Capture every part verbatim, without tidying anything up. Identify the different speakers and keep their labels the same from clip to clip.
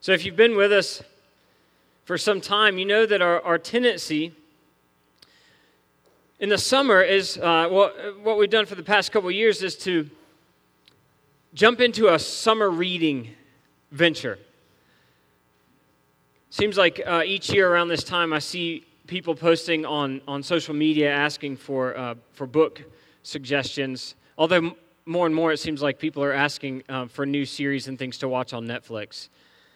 Speaker 1: So if you've been with us for some time, you know that our, our tendency in the summer is, uh, what, what we've done for the past couple of years is to jump into a summer reading venture. Seems like uh, each year around this time I see people posting on, on social media asking for uh, for book suggestions, although more and more it seems like people are asking uh, for new series and things to watch on Netflix.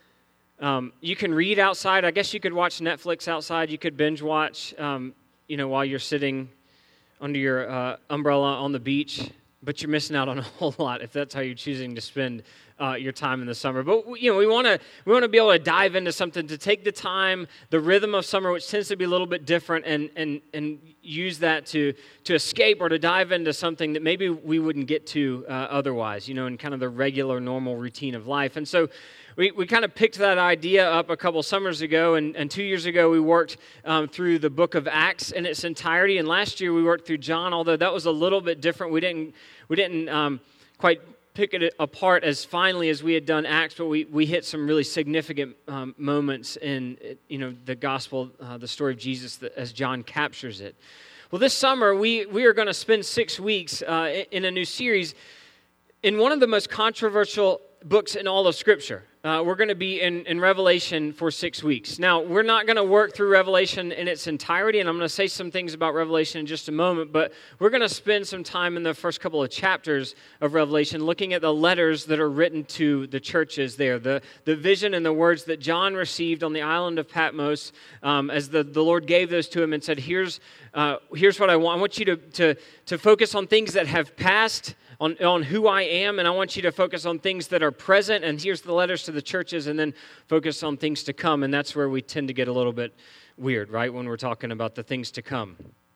Speaker 1: Um, you can read outside. I guess you could watch Netflix outside. You could binge watch, um, you know, while you're sitting under your uh, umbrella on the beach. But you're missing out on a whole lot if that's how you're choosing to spend uh, your time in the summer. But you know, we want to we want to be able to dive into something, to take the time, the rhythm of summer, which tends to be a little bit different, and and and use that to to escape or to dive into something that maybe we wouldn't get to uh, otherwise. You know, in kind of the regular, normal routine of life. And so we we kind of picked that idea up a couple summers ago, and, and two years ago we worked um, through the book of Acts in its entirety, and last year we worked through John, although that was a little bit different. We didn't we didn't um, quite pick it apart as finely as we had done Acts, but we, we hit some really significant um, moments in you know the gospel, uh, the story of Jesus that, as John captures it. Well, this summer we we are going to spend six weeks uh, in a new series in one of the most controversial books in all of Scripture. Uh, we're going to be in, in Revelation for six weeks. Now, we're not going to work through Revelation in its entirety, and I'm going to say some things about Revelation in just a moment, but we're going to spend some time in the first couple of chapters of Revelation looking at the letters that are written to the churches there, the, the vision and the words that John received on the island of Patmos um, as the, the Lord gave those to him and said, here's uh, here's what I want. I want you to, to, to focus on things that have passed, On, on who I am, and I want you to focus on things that are present, and here's the letters to the churches, and then focus on things to come, and that's where we tend to get a little bit weird, right, when we're talking about the things to come.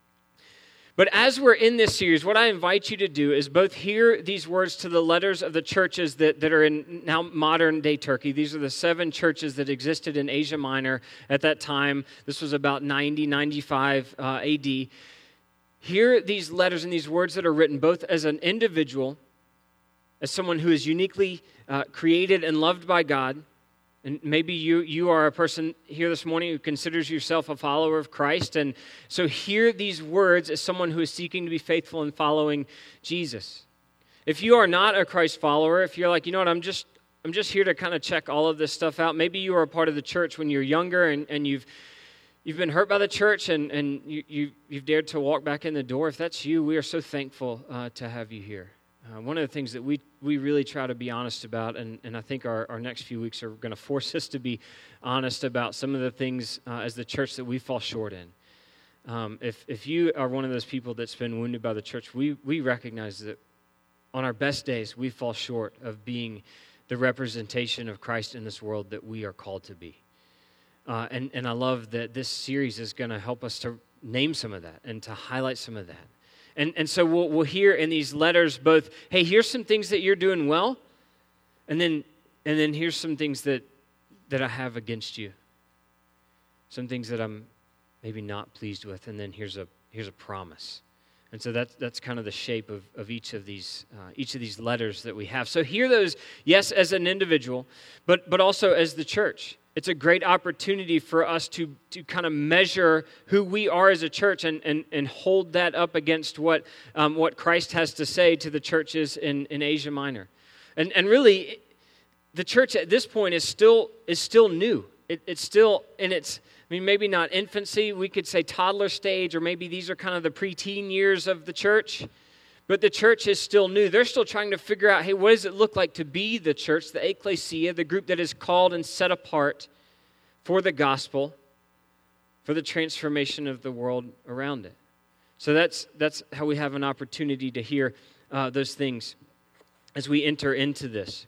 Speaker 1: But as we're in this series, what I invite you to do is both hear these words to the letters of the churches that, that are in now modern-day Turkey. These are the seven churches that existed in Asia Minor at that time. This was about ninety, ninety-five uh, A D Hear these letters and these words that are written both as an individual, as someone who is uniquely uh, created and loved by God. And maybe you you are a person here this morning who considers yourself a follower of Christ. And so hear these words as someone who is seeking to be faithful in following Jesus. If you are not a Christ follower, if you're like, you know what, I'm just I'm just here to kind of check all of this stuff out. Maybe you were a part of the church when you're younger and, and you've You've been hurt by the church, and, and you, you, you've dared to walk back in the door. If that's you, we are so thankful uh, to have you here. Uh, one of the things that we, we really try to be honest about, and, and I think our, our next few weeks are going to force us to be honest about some of the things uh, as the church that we fall short in. Um, if if you are one of those people that's been wounded by the church, we, we recognize that on our best days, we fall short of being the representation of Christ in this world that we are called to be. Uh, and, and I love that this series is going to help us to name some of that and to highlight some of that. And and so we'll, we'll hear in these letters both, hey, here's some things that you're doing well, and then and then here's some things that, that I have against you. Some things that I'm maybe not pleased with, and then here's a here's a promise. And so that's that's kind of the shape of, of each of these uh, each of these letters that we have. So hear those, yes, as an individual, but but also as the church. It's a great opportunity for us to, to kind of measure who we are as a church and, and, and hold that up against what um, what Christ has to say to the churches in, in Asia Minor. And and really, the church at this point is still is still new. It, it's still in its, I mean, maybe not infancy, we could say toddler stage, or maybe these are kind of the preteen years of the church. But the church is still new. They're still trying to figure out, hey, what does it look like to be the church, the ecclesia, the group that is called and set apart for the gospel, for the transformation of the world around it. So that's that's how we have an opportunity to hear uh, those things as we enter into this.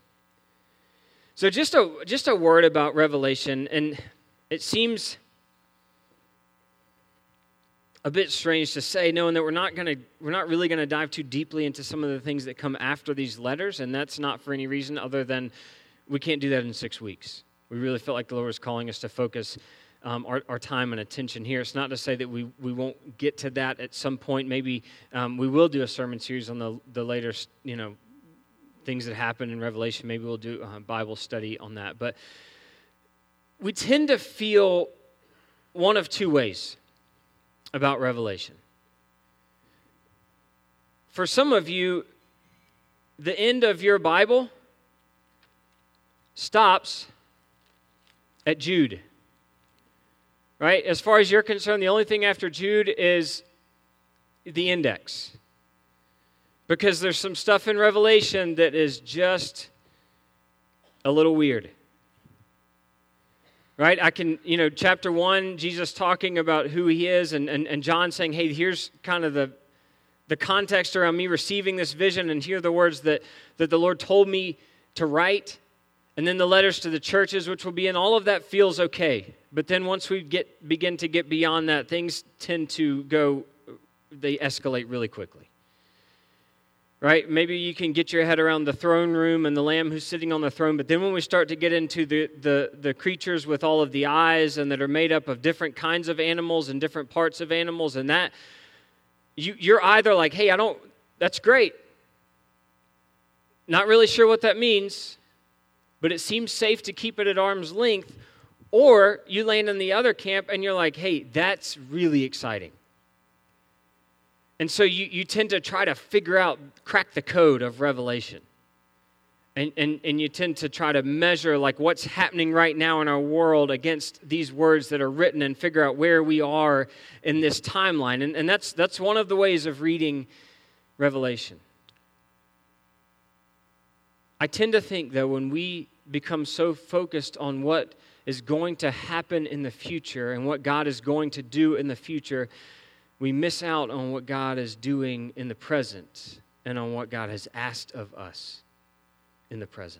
Speaker 1: So just a just a word about Revelation, and it seems a bit strange to say, knowing that we're not going to, we're not really going to dive too deeply into some of the things that come after these letters, and that's not for any reason other than we can't do that in six weeks. We really felt like the Lord was calling us to focus um, our, our time and attention here. It's not to say that we, we won't get to that at some point. Maybe um, we will do a sermon series on the the later, you know, things that happen in Revelation. Maybe we'll do a Bible study on that, but we tend to feel one of two ways about Revelation. For some of you, the end of your Bible stops at Jude. Right? As far as you're concerned, the only thing after Jude is the index. Because there's some stuff in Revelation that is just a little weird. Right? I can, you know, chapter one, Jesus talking about who he is, and, and, and John saying, hey, here's kind of the, the context around me receiving this vision, and here are the words that, that the Lord told me to write. And then the letters to the churches, which will be in, all of that feels okay. But then once we get begin to get beyond that, things tend to go, they escalate really quickly. Right? Maybe you can get your head around the throne room and the Lamb who's sitting on the throne, but then when we start to get into the, the, the creatures with all of the eyes and that are made up of different kinds of animals and different parts of animals, and that, you, you're either like, hey, I don't, that's great. Not really sure what that means, but it seems safe to keep it at arm's length, or you land in the other camp and you're like, hey, that's really exciting. And so you, you tend to try to figure out, crack the code of Revelation. And, and, and you tend to try to measure like what's happening right now in our world against these words that are written and figure out where we are in this timeline. And, and that's, that's one of the ways of reading Revelation. I tend to think that when we become so focused on what is going to happen in the future and what God is going to do in the future, we miss out on what God is doing in the present and on what God has asked of us in the present.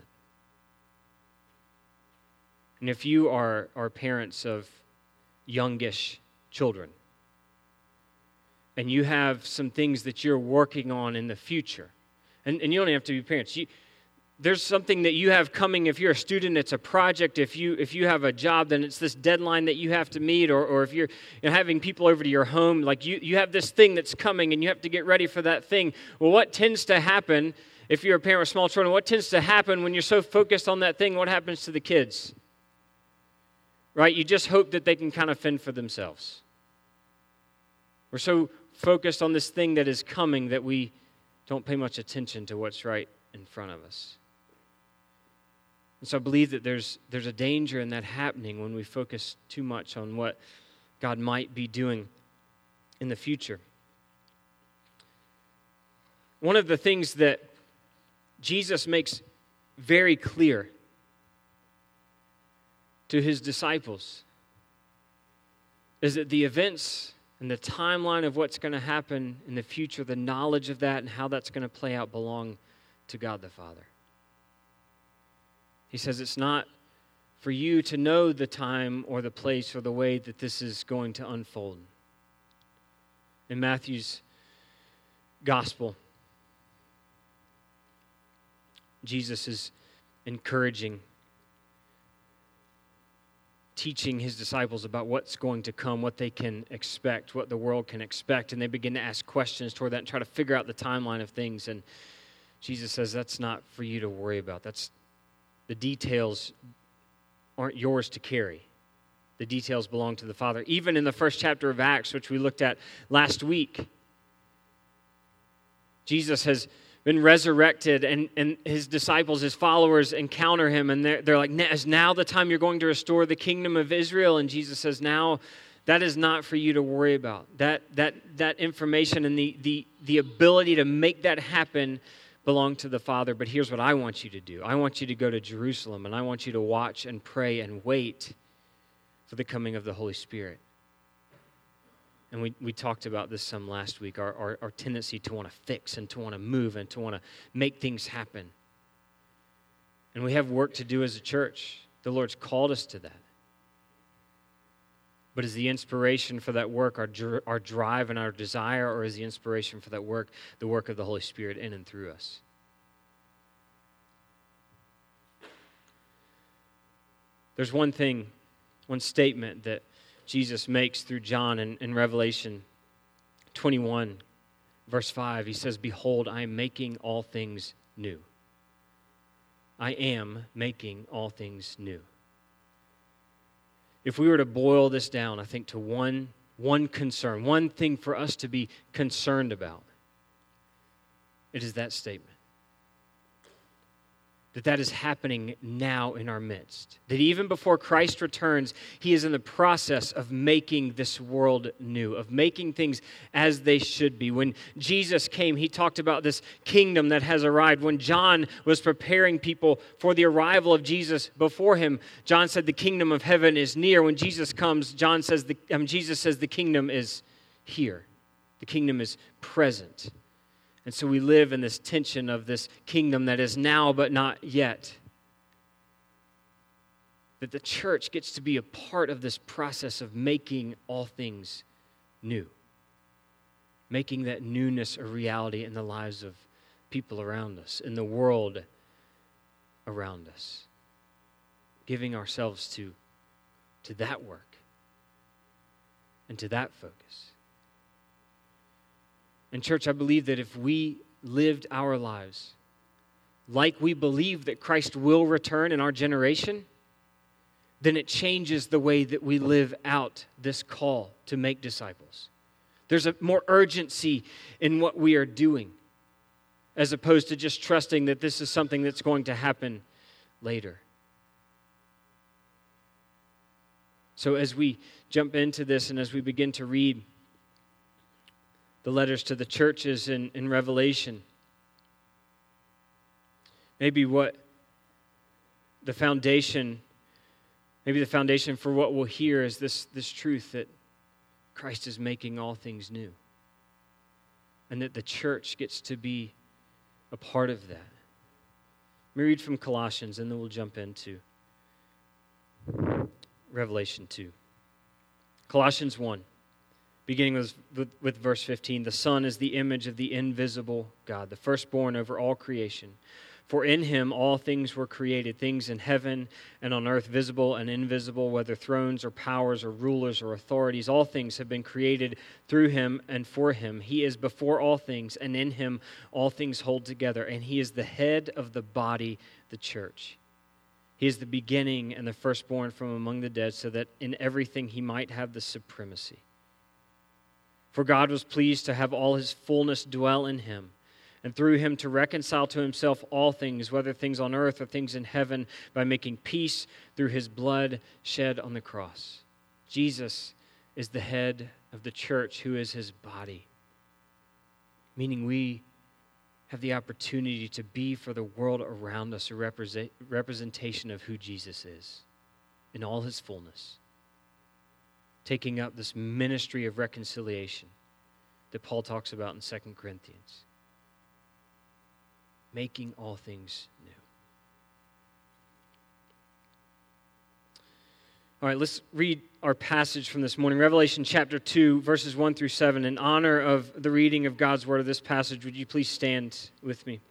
Speaker 1: And if you are, are parents of youngish children, and you have some things that you're working on in the future, and, and you don't even have to be parents, you there's something that you have coming. If you're a student, it's a project. If you if you have a job, then it's this deadline that you have to meet. Or, or if you're you know, having people over to your home, like you, you have this thing that's coming and you have to get ready for that thing. Well, what tends to happen if you're a parent with small children, what tends to happen when you're so focused on that thing, what happens to the kids? Right? You just hope that they can kind of fend for themselves. We're so focused on this thing that is coming that we don't pay much attention to what's right in front of us. And so I believe that there's there's a danger in that happening when we focus too much on what God might be doing in the future. One of the things that Jesus makes very clear to his disciples is that the events and the timeline of what's going to happen in the future, the knowledge of that and how that's going to play out belong to God the Father. He says it's not for you to know the time or the place or the way that this is going to unfold. In Matthew's gospel, Jesus is encouraging, teaching his disciples about what's going to come, what they can expect, what the world can expect, and they begin to ask questions toward that and try to figure out the timeline of things. And Jesus says that's not for you to worry about. That's the details aren't yours to carry. The details belong to the Father. Even in the first chapter of Acts, which we looked at last week, Jesus has been resurrected, and, and his disciples, his followers, encounter him, and they're, they're like, is now the time you're going to restore the kingdom of Israel? And Jesus says, now, that is not for you to worry about. That that that information and the the the ability to make that happen belong to the Father, but here's what I want you to do. I want you to go to Jerusalem, and I want you to watch and pray and wait for the coming of the Holy Spirit. And we, we talked about this some last week, our, our, our tendency to want to fix and to want to move and to want to make things happen. And we have work to do as a church. The Lord's called us to that. But is the inspiration for that work our, our drive and our desire, or is the inspiration for that work the work of the Holy Spirit in and through us? There's one thing, one statement that Jesus makes through John in, in Revelation twenty-one, verse five. He says, "Behold, I am making all things new." I am making all things new. if we were to boil this down, I think to one, one concern, one thing for us to be concerned about, it is that statement. That that is happening now in our midst. That even before Christ returns, He is in the process of making this world new, of making things as they should be. When Jesus came, He talked about this kingdom that has arrived. When John was preparing people for the arrival of Jesus before him, John said the kingdom of heaven is near. When Jesus comes, John says the, um, Jesus says the kingdom is here. The kingdom is present. And so we live in this tension of this kingdom that is now but not yet. That the church gets to be a part of this process of making all things new. Making that newness a reality in the lives of people around us, in the world around us. Giving ourselves to, to that work and to that focus. And church, I believe that if we lived our lives like we believe that Christ will return in our generation, then it changes the way that we live out this call to make disciples. There's a more urgency in what we are doing, as opposed to just trusting that this is something that's going to happen later. So as we jump into this and as we begin to read the letters to the churches in, in Revelation, maybe what the foundation, maybe the foundation for what we'll hear is this, this truth that Christ is making all things new. And that the church gets to be a part of that. Let me read from Colossians and then we'll jump into Revelation two. Colossians one. Beginning with, with, with verse fifteen, the Son is the image of the invisible God, the firstborn over all creation. For in Him all things were created, things in heaven and on earth, visible and invisible, whether thrones or powers or rulers or authorities. All things have been created through Him and for Him. He is before all things, and in Him all things hold together. And He is the head of the body, the church. He is the beginning and the firstborn from among the dead, so that in everything He might have the supremacy. For God was pleased to have all His fullness dwell in Him, and through Him to reconcile to Himself all things, whether things on earth or things in heaven, by making peace through His blood shed on the cross. Jesus is the head of the church, who is His body. Meaning we have the opportunity to be for the world around us a represent, representation of who Jesus is in all His fullness. Taking up this ministry of reconciliation that Paul talks about in Second Corinthians. Making all things new. All right, let's read our passage from this morning. Revelation chapter two, verses one through seven. In honor of the reading of God's word of this passage, would you please stand with me?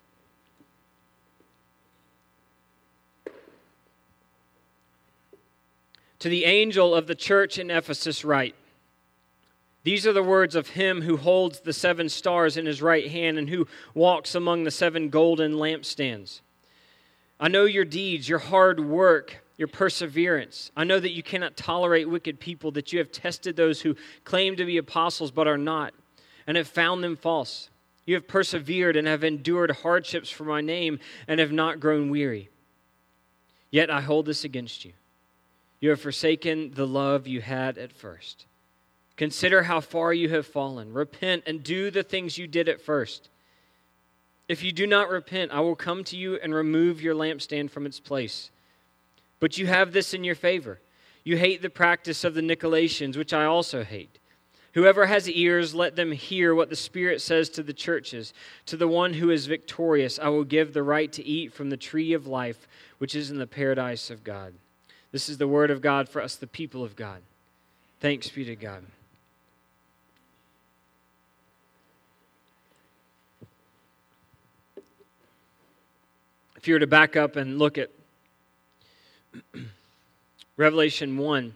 Speaker 1: To the angel of the church in Ephesus write, these are the words of Him who holds the seven stars in His right hand and who walks among the seven golden lampstands. I know your deeds, your hard work, your perseverance. I know that you cannot tolerate wicked people, that you have tested those who claim to be apostles but are not, and have found them false. You have persevered and have endured hardships for my name and have not grown weary. Yet I hold this against you. You have forsaken the love you had at first. Consider how far you have fallen. Repent and do the things you did at first. If you do not repent, I will come to you and remove your lampstand from its place. But you have this in your favor. You hate the practice of the Nicolaitans, which I also hate. Whoever has ears, let them hear what the Spirit says to the churches. To the one who is victorious, I will give the right to eat from the tree of life, which is in the paradise of God. This is the word of God for us, the people of God. Thanks be to God. If you were to back up and look at Revelation one,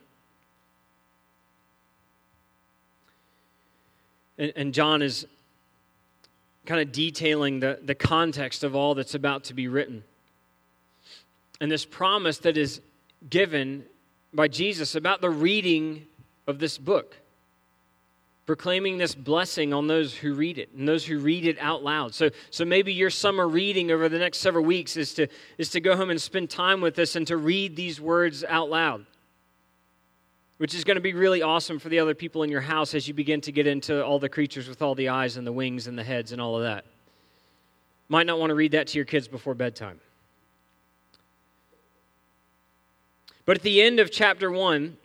Speaker 1: and, and John is kind of detailing the, the context of all that's about to be written. And this promise that is given by Jesus about the reading of this book, proclaiming this blessing on those who read it and those who read it out loud. So, so maybe your summer reading over the next several weeks is to, is to go home and spend time with us and to read these words out loud, which is going to be really awesome for the other people in your house as you begin to get into all the creatures with all the eyes and the wings and the heads and all of that. Might not want to read that to your kids before bedtime. But at the end of chapter one,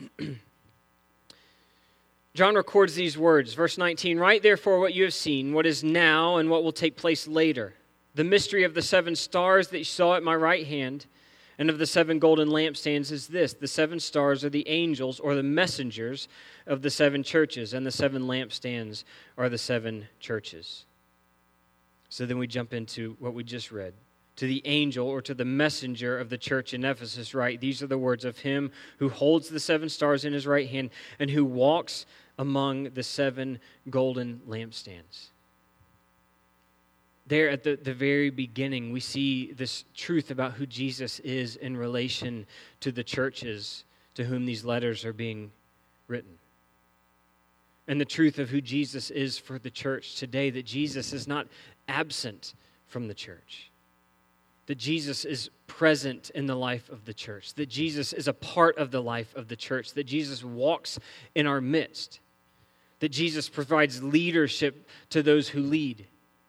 Speaker 1: John records these words, verse nineteen, "Write therefore what you have seen, what is now and what will take place later. The mystery of the seven stars that you saw at my right hand and of the seven golden lampstands is this. The seven stars are the angels or the messengers of the seven churches, and the seven lampstands are the seven churches." So then we jump into what we just read. "To the angel or to the messenger of the church in Ephesus write, these are the words of him who holds the seven stars in his right hand and who walks among the seven golden lampstands." There at the, the very beginning, we see this truth about who Jesus is in relation to the churches to whom these letters are being written. And the truth of who Jesus is for the church today, that Jesus is not absent from the church. That Jesus is present in the life of the church. That Jesus is a part of the life of the church. That Jesus walks in our midst. That Jesus provides leadership to those who lead.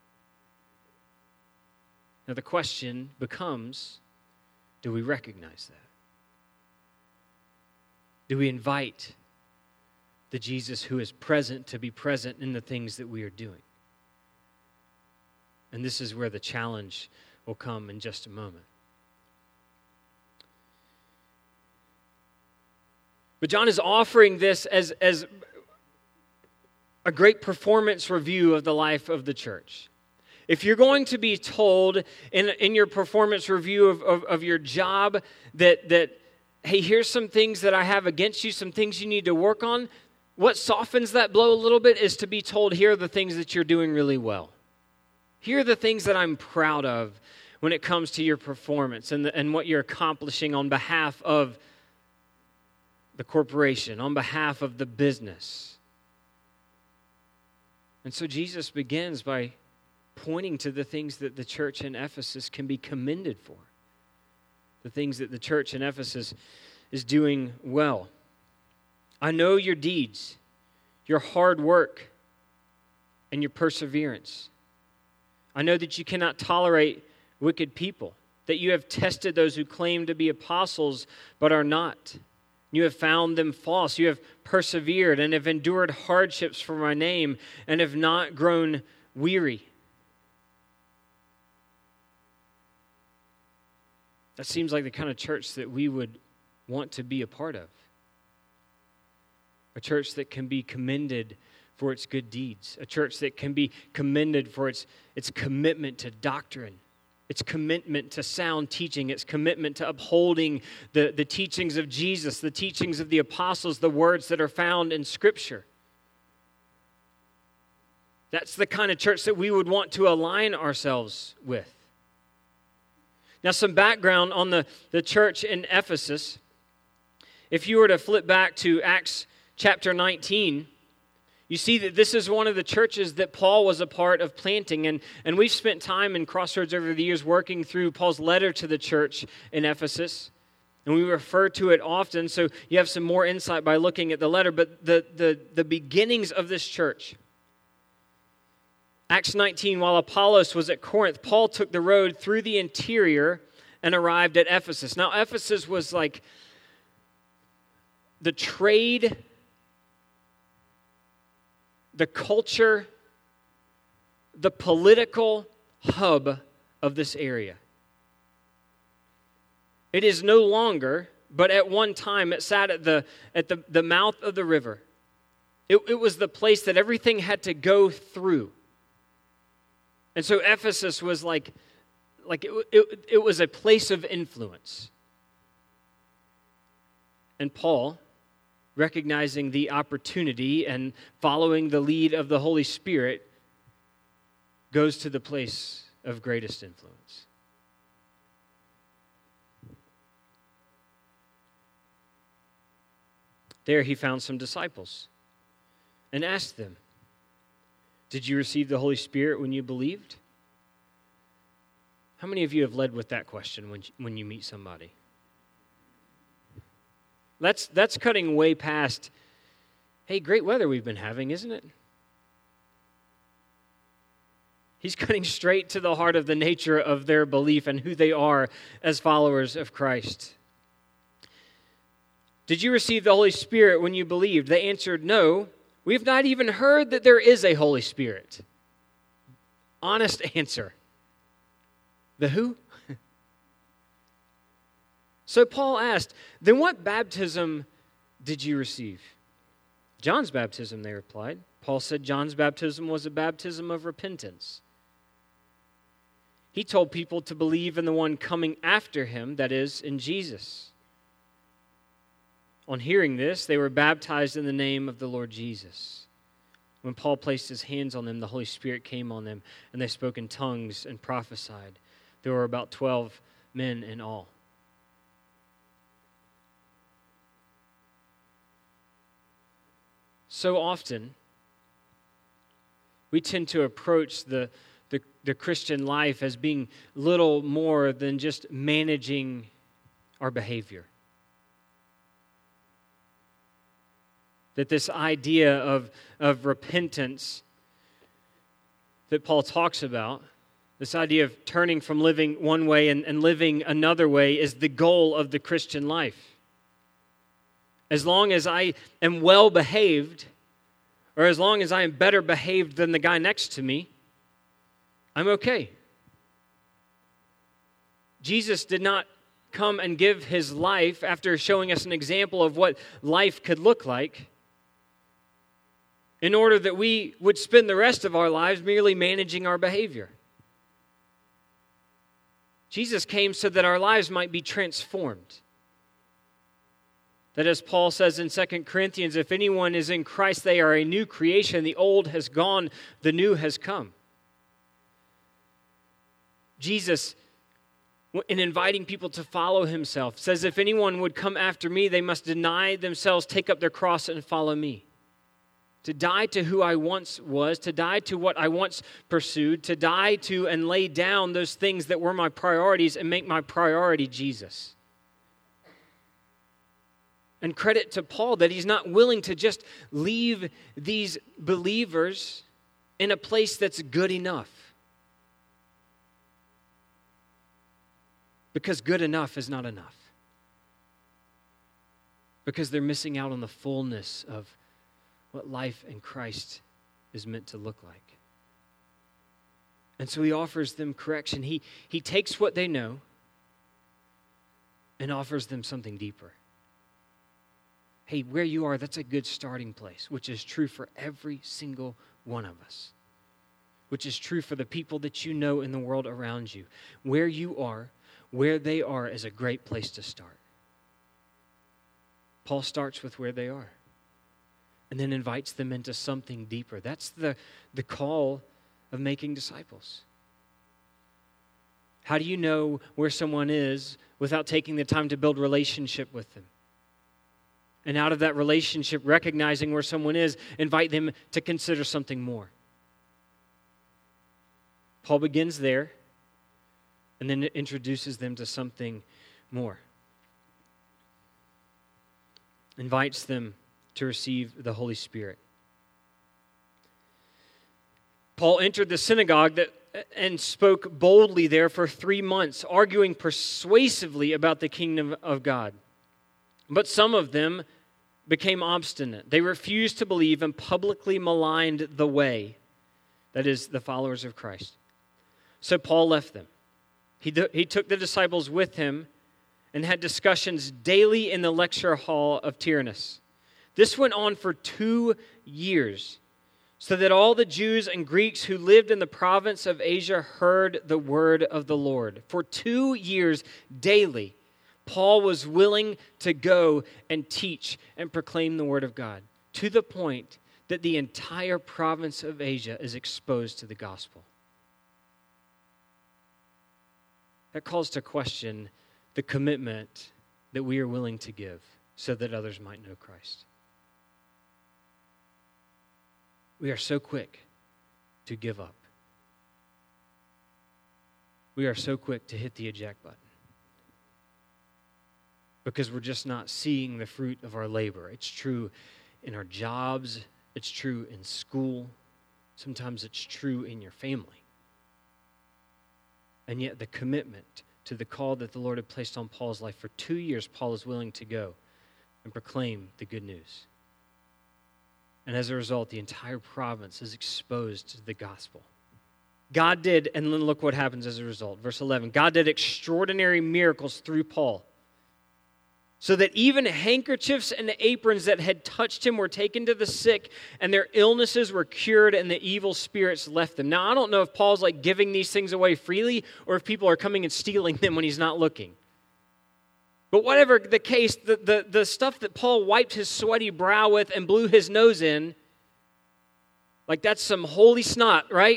Speaker 1: Now the question becomes, do we recognize that? Do we invite the Jesus who is present to be present in the things that we are doing? And this is where the challenge will come in just a moment. But John is offering this as, as a great performance review of the life of the church. If you're going to be told in, in your performance review of, of, of your job that, that, hey, here's some things that I have against you, some things you need to work on, what softens that blow a little bit is to be told, here are the things that you're doing really well. Here are the things that I'm proud of when it comes to your performance and, the, and what you're accomplishing on behalf of the corporation, on behalf of the business. And so Jesus begins by pointing to the things that the church in Ephesus can be commended for, the things that the church in Ephesus is doing well. "I know your deeds, your hard work, and your perseverance. I know that you cannot tolerate wicked people, that you have tested those who claim to be apostles but are not. You have found them false. You have persevered and have endured hardships for my name and have not grown weary." That seems like the kind of church that we would want to be a part of. A church that can be commended for its good deeds. A church that can be commended for its, its commitment to doctrine. Its commitment to sound teaching. Its commitment to upholding the, the teachings of Jesus, the teachings of the apostles, the words that are found in Scripture. That's the kind of church that we would want to align ourselves with. Now, some background on the, the church in Ephesus. If you were to flip back to Acts chapter nineteen, you see that this is one of the churches that Paul was a part of planting. And, and we've spent time in Crossroads over the years working through Paul's letter to the church in Ephesus. And we refer to it often, so you have some more insight by looking at the letter. But the, the, the beginnings of this church, Acts nineteen, while Apollos was at Corinth, Paul took the road through the interior and arrived at Ephesus. Now, Ephesus was like the trade, the culture, the political hub of this area. It is no longer, but at one time it sat at the at the, the mouth of the river. It, it was the place that everything had to go through. And so Ephesus was like, like it, it, it was a place of influence. And Paul, recognizing the opportunity and following the lead of the Holy Spirit, goes to the place of greatest influence. There he found some disciples and asked them, "Did you receive the Holy Spirit when you believed?" How many of you have led with that question when when you meet somebody? That's, that's cutting way past, "Hey, great weather we've been having, isn't it?" He's cutting straight to the heart of the nature of their belief and who they are as followers of Christ. "Did you receive the Holy Spirit when you believed?" They answered, "No, we have not even heard that there is a Holy Spirit." Honest answer. The who? So Paul asked, "Then what baptism did you receive?" "John's baptism," they replied. Paul said John's baptism was a baptism of repentance. He told people to believe in the one coming after him, that is, in Jesus. On hearing this, they were baptized in the name of the Lord Jesus. When Paul placed his hands on them, the Holy Spirit came on them, and they spoke in tongues and prophesied. There were about twelve men in all. So often, we tend to approach the, the, the Christian life as being little more than just managing our behavior. That this idea of, of repentance that Paul talks about, this idea of turning from living one way and, and living another way, is the goal of the Christian life. As long as I am well behaved, or as long as I am better behaved than the guy next to me, I'm okay. Jesus did not come and give his life after showing us an example of what life could look like, in order that we would spend the rest of our lives merely managing our behavior. Jesus came so that our lives might be transformed. That, as Paul says in Second Corinthians, if anyone is in Christ, they are a new creation. The old has gone, the new has come. Jesus, in inviting people to follow himself, says, if anyone would come after me, they must deny themselves, take up their cross, and follow me. To die to who I once was, to die to what I once pursued, to die to and lay down those things that were my priorities and make my priority Jesus. And credit to Paul that he's not willing to just leave these believers in a place that's good enough. Because good enough is not enough. Because they're missing out on the fullness of what life in Christ is meant to look like. And so he offers them correction. He, he takes what they know and offers them something deeper. Hey, where you are, that's a good starting place, which is true for every single one of us, which is true for the people that you know in the world around you. Where you are, where they are is a great place to start. Paul starts with where they are and then invites them into something deeper. That's the, the call of making disciples. How do you know where someone is without taking the time to build relationship with them? And out of that relationship, recognizing where someone is, invite them to consider something more. Paul begins there and then introduces them to something more. Invites them to receive the Holy Spirit. Paul entered the synagogue that, and spoke boldly there for three months, arguing persuasively about the kingdom of God. But some of them became obstinate. They refused to believe and publicly maligned the way, that is, the followers of Christ. So Paul left them. He, th- he took the disciples with him and had discussions daily in the lecture hall of Tyrannus. This went on for two years, so that all the Jews and Greeks who lived in the province of Asia heard the word of the Lord. For two years daily, Paul was willing to go and teach and proclaim the word of God, to the point that the entire province of Asia is exposed to the gospel. That calls to question the commitment that we are willing to give so that others might know Christ. we are so quick to give up. We are so quick to hit the eject button because we're just not seeing the fruit of our labor. It's true in our jobs. It's true in school. Sometimes it's true in your family. And yet the commitment to the call that the Lord had placed on Paul's life, for two years Paul is willing to go and proclaim the good news. And as a result, the entire province is exposed to the gospel. God did, and then look what happens as a result. Verse eleven, God did extraordinary miracles through Paul, so that even handkerchiefs and aprons that had touched him were taken to the sick, and their illnesses were cured, and the evil spirits left them. Now, I don't know if Paul's like giving these things away freely, or if people are coming and stealing them when he's not looking. But whatever the case, the, the, the stuff that Paul wiped his sweaty brow with and blew his nose in, like that's some holy snot, right?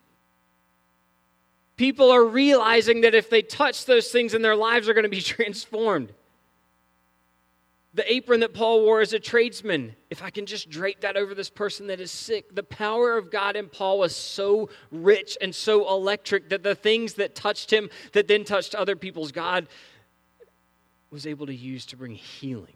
Speaker 1: People are realizing that if they touch those things, and their lives are going to be transformed. The apron that Paul wore as a tradesman, if I can just drape that over this person that is sick. The power of God in Paul was so rich and so electric that the things that touched him, that then touched other people's, God was able to use to bring healing.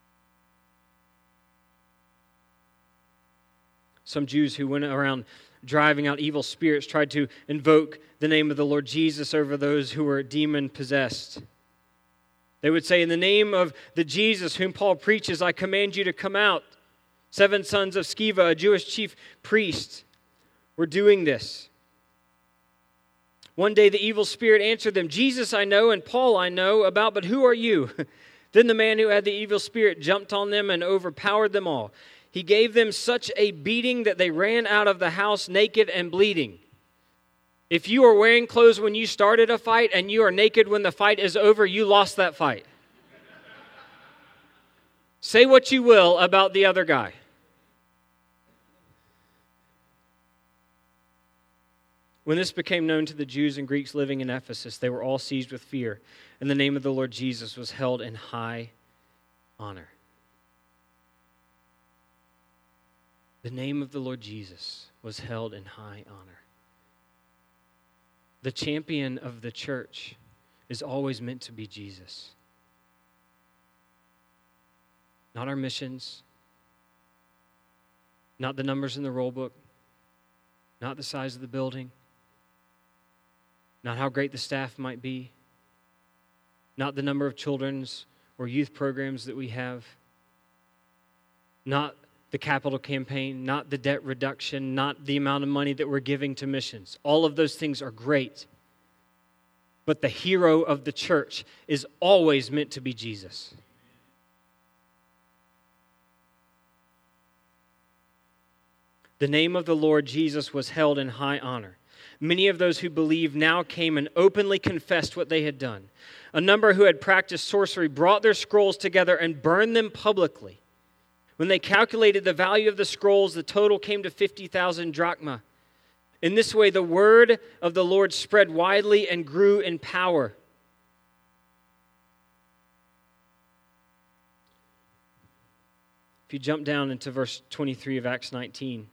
Speaker 1: Some Jews who went around driving out evil spirits tried to invoke the name of the Lord Jesus over those who were demon-possessed. They would say, in the name of the Jesus whom Paul preaches, I command you to come out. Seven sons of Sceva, a Jewish chief priest, were doing this. One day the evil spirit answered them, Jesus I know and Paul I know about, but who are you? Then the man who had the evil spirit jumped on them and overpowered them all. He gave them such a beating that they ran out of the house naked and bleeding. If you are wearing clothes when you started a fight and you are naked when the fight is over, you lost that fight. Say what you will about the other guy. When this became known to the Jews and Greeks living in Ephesus, they were all seized with fear, and the name of the Lord Jesus was held in high honor. The name of the Lord Jesus was held in high honor. The champion of the church is always meant to be Jesus. Not our missions, not the numbers in the roll book, not the size of the building, not how great the staff might be, not the number of children's or youth programs that we have, not the capital campaign, not the debt reduction, not the amount of money that we're giving to missions. All of those things are great. But the hero of the church is always meant to be Jesus. The name of the Lord Jesus was held in high honor. Many of those who believed now came and openly confessed what they had done. A number who had practiced sorcery brought their scrolls together and burned them publicly. When they calculated the value of the scrolls, the total came to fifty thousand drachma. In this way, the word of the Lord spread widely and grew in power. If you jump down into verse twenty-three of Acts nineteen,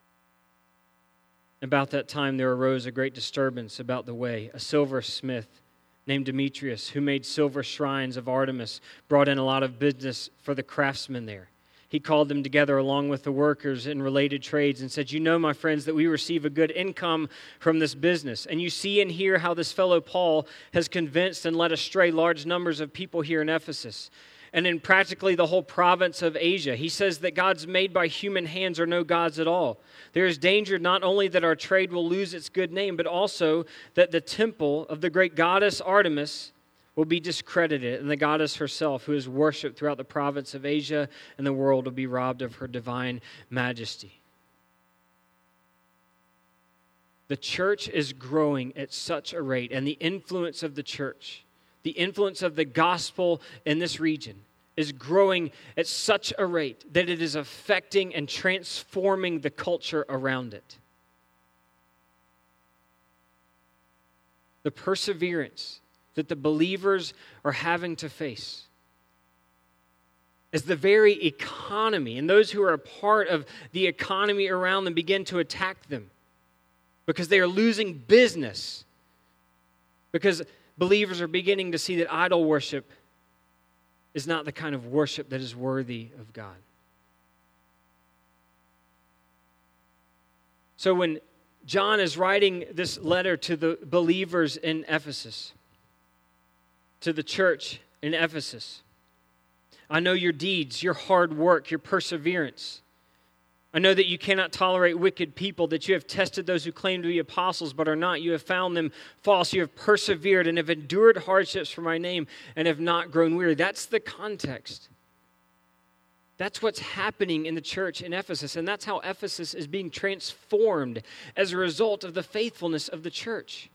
Speaker 1: about that time there arose a great disturbance about the way. A silversmith named Demetrius, who made silver shrines of Artemis, brought in a lot of business for the craftsmen there. He called them together along with the workers in related trades and said, you know, my friends, that we receive a good income from this business. And you see and hear how this fellow Paul has convinced and led astray large numbers of people here in Ephesus and in practically the whole province of Asia. He says that gods made by human hands are no gods at all. There is danger not only that our trade will lose its good name, but also that the temple of the great goddess Artemis will be discredited, and the goddess herself, who is worshipped throughout the province of Asia and the world, will be robbed of her divine majesty. The church is growing at such a rate, and the influence of the church, the influence of the gospel in this region, is growing at such a rate that it is affecting and transforming the culture around it. The perseverance that the believers are having to face as the very economy, and those who are a part of the economy around them begin to attack them because they are losing business, because believers are beginning to see that idol worship is not the kind of worship that is worthy of God. So when John is writing this letter to the believers in Ephesus, to the church in Ephesus, I know your deeds, your hard work, your perseverance. I know that you cannot tolerate wicked people, that you have tested those who claim to be apostles but are not. You have found them false. You have persevered and have endured hardships for my name and have not grown weary. That's the context. That's what's happening in the church in Ephesus, and that's how Ephesus is being transformed as a result of the faithfulness of the church.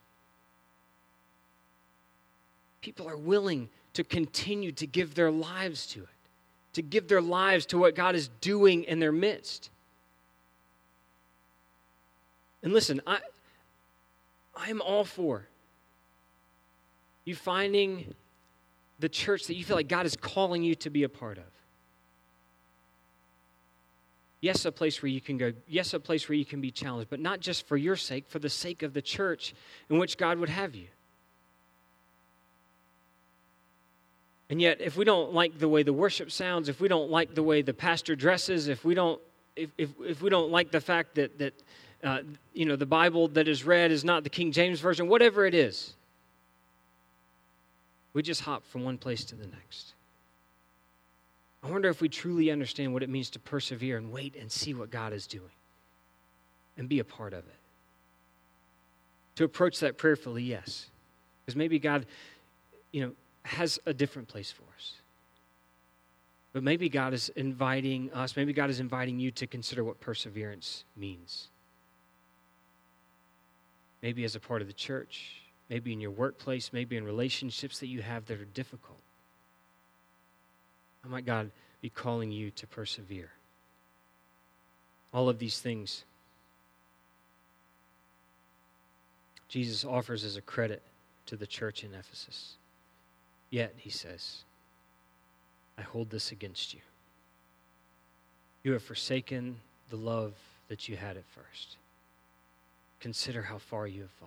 Speaker 1: People are willing to continue to give their lives to it, to give their lives to what God is doing in their midst. And listen, I I am all for you finding the church that you feel like God is calling you to be a part of. Yes, a place where you can go. Yes, a place where you can be challenged, but not just for your sake, for the sake of the church in which God would have you. And yet, if we don't like the way the worship sounds, if we don't like the way the pastor dresses, if we don't, if if, if we don't like the fact that that uh, you know the Bible that is read is not the King James version, whatever it is, we just hop from one place to the next. I wonder if we truly understand what it means to persevere and wait and see what God is doing and be a part of it. To approach that prayerfully, yes. Because maybe God, you know, has a different place for us. But maybe God is inviting us, maybe God is inviting you to consider what perseverance means. Maybe as a part of the church, maybe in your workplace, maybe in relationships that you have that are difficult. How might God be calling you to persevere? All of these things Jesus offers as a credit to the church in Ephesus. Yet, he says, I hold this against you. You have forsaken the love that you had at first. Consider how far you have fallen.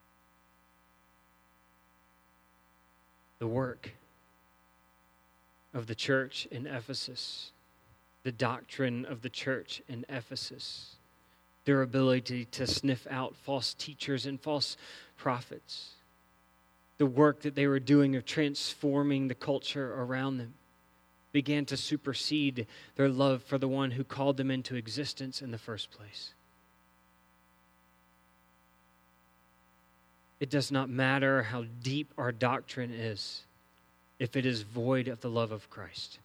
Speaker 1: The work of the church in Ephesus, the doctrine of the church in Ephesus, their ability to sniff out false teachers and false prophets, the work that they were doing of transforming the culture around them began to supersede their love for the one who called them into existence in the first place. It does not matter how deep our doctrine is if it is void of the love of Christ.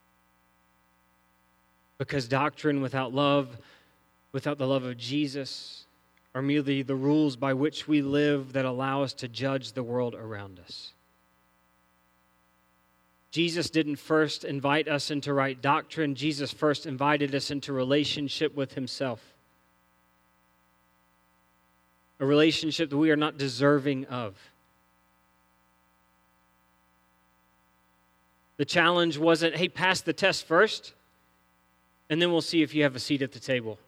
Speaker 1: Because doctrine without love, without the love of Jesus, are merely the rules by which we live that allow us to judge the world around us. Jesus didn't first invite us into right doctrine. Jesus first invited us into relationship with himself. A relationship that we are not deserving of. The challenge wasn't, hey, pass the test first, and then we'll see if you have a seat at the table.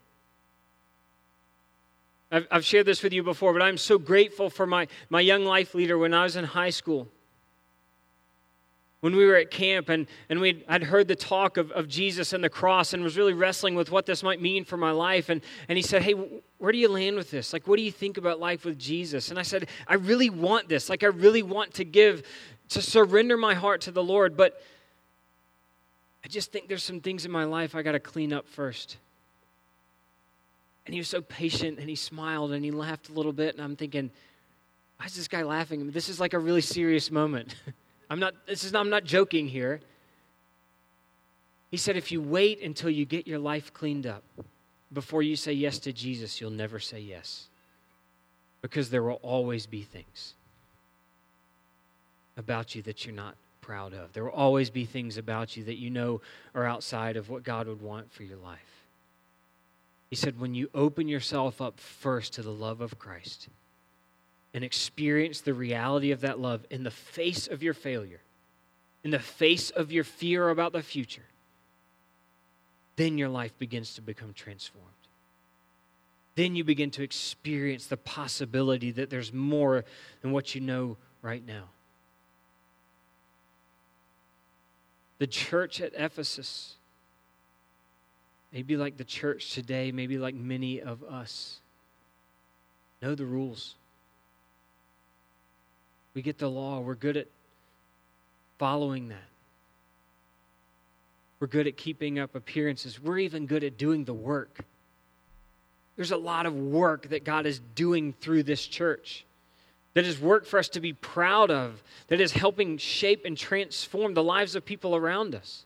Speaker 1: I've, I've shared this with you before, but I'm so grateful for my, my young life leader when I was in high school. When we were at camp and, and we'd, I'd heard the talk of, of Jesus and the cross and was really wrestling with what this might mean for my life. And, and he said, hey, where do you land with this? Like, what do you think about life with Jesus? And I said, I really want this. Like, I really want to give, to surrender my heart to the Lord. But I just think there's some things in my life I got to clean up first. And he was so patient and he smiled and he laughed a little bit. And I'm thinking, why is this guy laughing? This is like a really serious moment. I'm not, this is, I'm not joking here. He said, if you wait until you get your life cleaned up before you say yes to Jesus, you'll never say yes. Because there will always be things about you that you're not proud of. There will always be things about you that you know are outside of what God would want for your life. He said, when you open yourself up first to the love of Christ, and experience the reality of that love in the face of your failure, in the face of your fear about the future, then your life begins to become transformed. Then you begin to experience the possibility that there's more than what you know right now. The church at Ephesus, maybe like the church today, maybe like many of us, know the rules. We get the law. We're good at following that. We're good at keeping up appearances. We're even good at doing the work. There's a lot of work that God is doing through this church. That is work for us to be proud of. That is helping shape and transform the lives of people around us.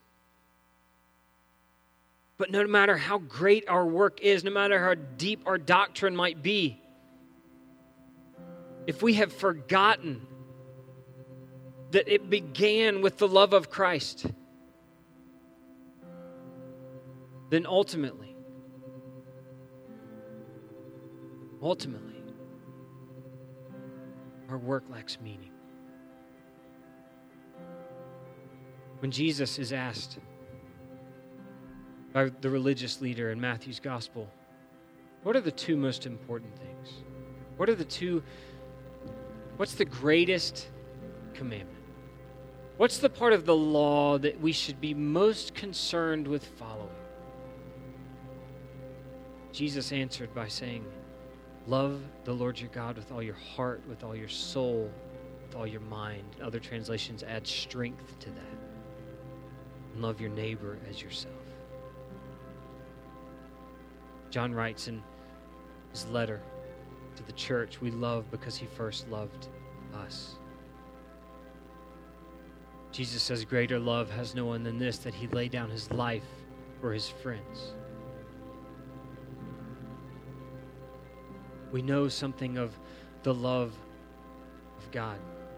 Speaker 1: But no matter how great our work is, no matter how deep our doctrine might be, if we have forgotten that it began with the love of Christ, then ultimately, ultimately, our work lacks meaning. When Jesus is asked by the religious leader in Matthew's gospel, what are the two most important things? What are the two, what's the greatest commandment? What's the part of the law that we should be most concerned with following? Jesus answered by saying, love the Lord your God with all your heart, with all your soul, with all your mind. Other translations add strength to that. And love your neighbor as yourself. John writes in his letter to the church, we love because he first loved us. Jesus says, greater love has no one than this, that he laid down his life for his friends. We know something of the love of God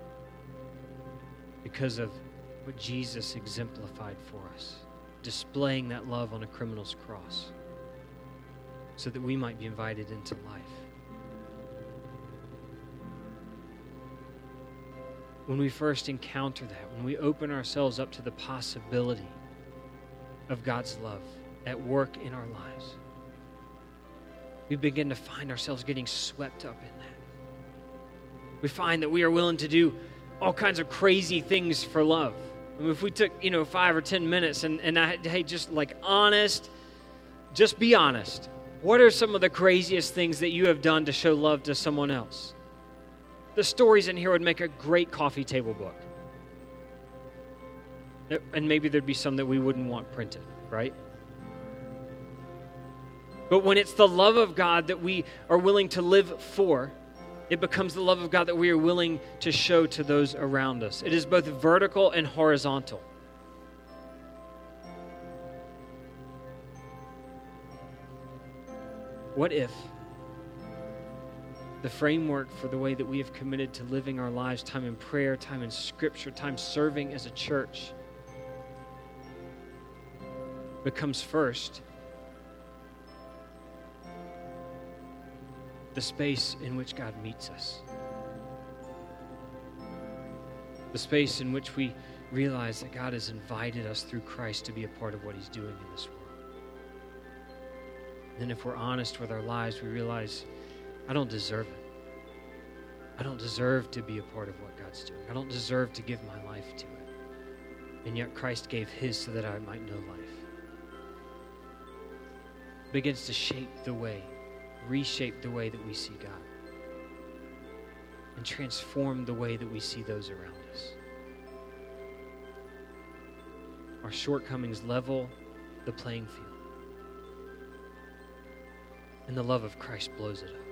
Speaker 1: because of what Jesus exemplified for us, displaying that love on a criminal's cross so that we might be invited into life. When we first encounter that, when we open ourselves up to the possibility of God's love at work in our lives, we begin to find ourselves getting swept up in that. We find that we are willing to do all kinds of crazy things for love. I mean, if we took, you know, five or ten minutes and, and I, hey, just like honest, just be honest. What are some of the craziest things that you have done to show love to someone else? The stories in here would make a great coffee table book. And maybe there'd be some that we wouldn't want printed, right? But when it's the love of God that we are willing to live for, it becomes the love of God that we are willing to show to those around us. It is both vertical and horizontal. What if the framework for the way that we have committed to living our lives, time in prayer, time in Scripture, time serving as a church, becomes first the space in which God meets us. The space in which we realize that God has invited us through Christ to be a part of what he's doing in this world. And then if we're honest with our lives, we realize, I don't deserve it. I don't deserve to be a part of what God's doing. I don't deserve to give my life to it. And yet Christ gave his so that I might know life. It begins to shape the way, reshape the way that we see God, and transform the way that we see those around us. Our shortcomings level the playing field, and the love of Christ blows it up.